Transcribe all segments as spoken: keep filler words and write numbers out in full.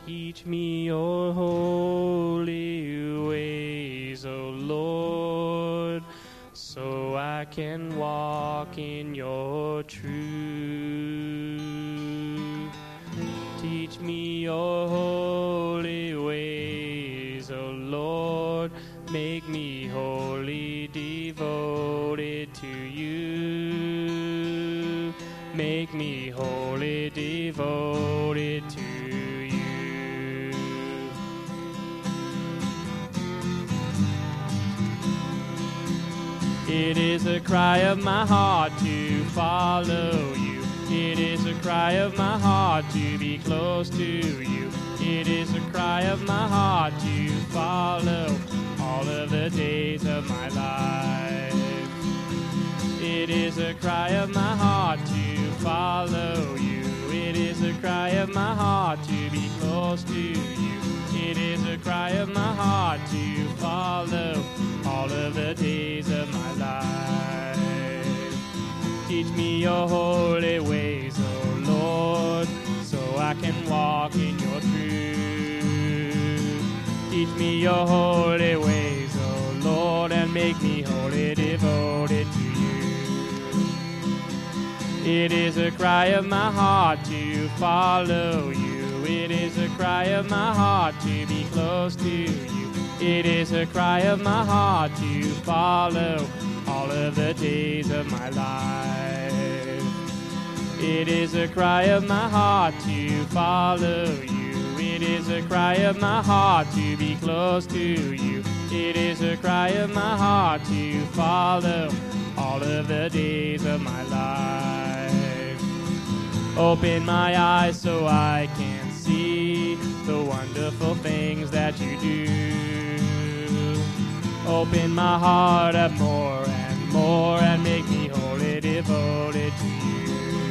Teach me your holy ways, O Lord, so I can walk in your truth. Teach me your holy ways, O Lord, make me wholly devoted to you. Make me wholly devoted to you. It is a cry of my heart to follow you. It is a cry of my heart to be close to you. It is a cry of my heart to follow all of the days of my life. It is a cry of my heart to follow you. It is a cry of my heart to be close to you. It is a cry of my heart to follow all of the days of my life. Teach me your holy ways, O Lord, so I can walk in your truth. Teach me your holy ways, O Lord, and make me wholly devoted to you. It is a cry of my heart to follow you. It is a cry of my heart to be close to you. It is a cry of my heart to follow all of the days of my life. It is a cry of my heart to follow you. It is a cry of my heart to be close to you. It is a cry of my heart to follow all of the days of my life. Open my eyes so I can see the wonderful things that you do. Open my heart up more and more and make me wholly devoted to you.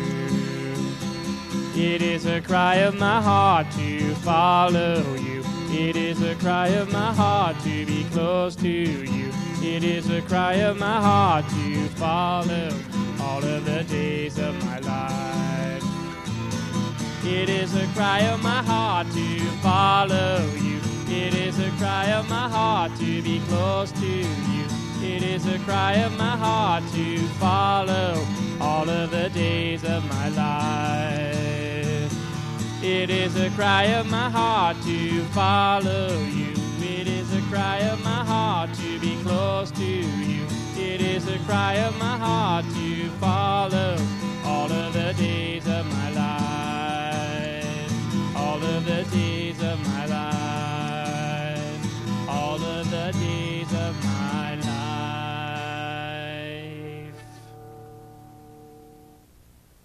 It is a cry of my heart to follow you. It is a cry of my heart to be close to you. It is a cry of my heart to follow all of the days of my life. It is a cry of my heart to follow you. It is a cry of my heart to be close to you. It is a cry of my heart to follow all of the days of my life. It is a cry of my heart to follow you. It is a cry of my heart to be close to you. It is a cry of my heart to follow all of the days of my life. All of the days of my life.